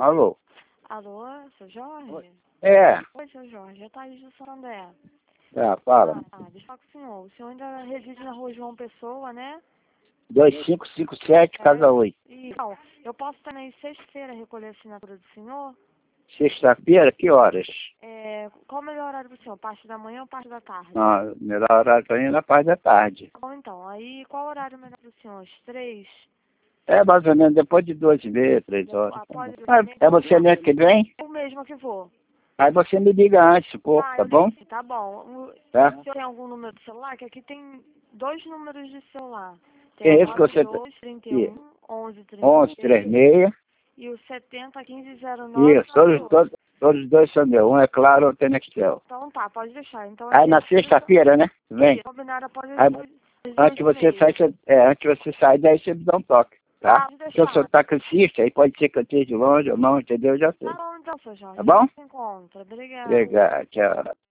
Alô? Alô, seu Jorge? Oi. É. Oi, seu Jorge, é Thaís do Santander. Fala. Deixa eu falar com o senhor. O senhor ainda reside na rua João Pessoa, né? 2557, casa 8. Então, eu posso também sexta-feira recolher a assinatura do senhor? Sexta-feira, que horas? Qual o melhor horário para o senhor? Parte da manhã ou parte da tarde? Não, melhor horário pra mim é na parte da tarde. Bom, então, aí qual horário melhor para o senhor? Às 3? É mais ou menos depois de 2h30, 3 horas. Após É você mesmo que vem? Eu mesma que vou. Aí você me liga antes, pô, tá Eu bom? ligo, tá bom. Tá? O senhor tem algum número de celular? Que aqui tem 2 números de celular. Tem Quem é o esse que você... 92 31 11 11 36 36. e o 70 15 09 Isso, todos os dois são meus. Um é claro, outro é Nextel. Então tá, pode deixar. Então, Aí na sexta-feira, né? Vem. combinado após Aí, as 2h30. antes que você sair, daí você me dá um toque, tá? Pode Porque eu sou deixar. taxista, aí pode ser que eu esteja de longe ou não, entendeu? Eu já sei. Tá bom então, seu Jorge. Tá A gente bom? se encontra. Obrigada. Legal, tchau.